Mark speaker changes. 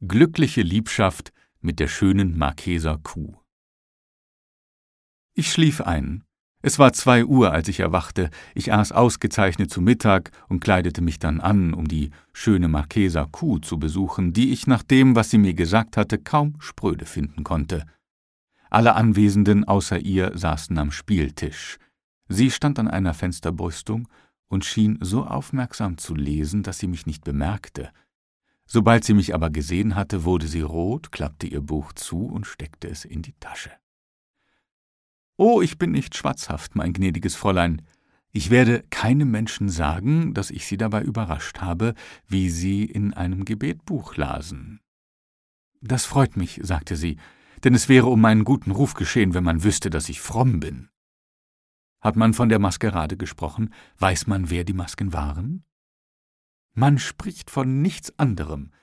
Speaker 1: Glückliche Liebschaft mit der schönen Markeser Kuh. Ich schlief ein. Es war 2 Uhr, als ich erwachte. Ich aß ausgezeichnet zu Mittag und kleidete mich dann an, um die schöne Markeser Kuh zu besuchen, die ich nach dem, was sie mir gesagt hatte, kaum spröde finden konnte. Alle Anwesenden außer ihr saßen am Spieltisch. Sie stand an einer Fensterbrüstung und schien so aufmerksam zu lesen, dass sie mich nicht bemerkte. Sobald sie mich aber gesehen hatte, wurde sie rot, klappte ihr Buch zu und steckte es in die Tasche. »Oh, ich bin nicht schwatzhaft, mein gnädiges Fräulein. Ich werde keinem Menschen sagen, dass ich Sie dabei überrascht habe, wie Sie in einem Gebetbuch lasen.« »Das freut mich«, sagte sie, »denn es wäre um meinen guten Ruf geschehen, wenn man wüsste, dass ich fromm bin.« »Hat man von der Maskerade gesprochen? Weiß man, wer die Masken waren?« »Man spricht von nichts anderem.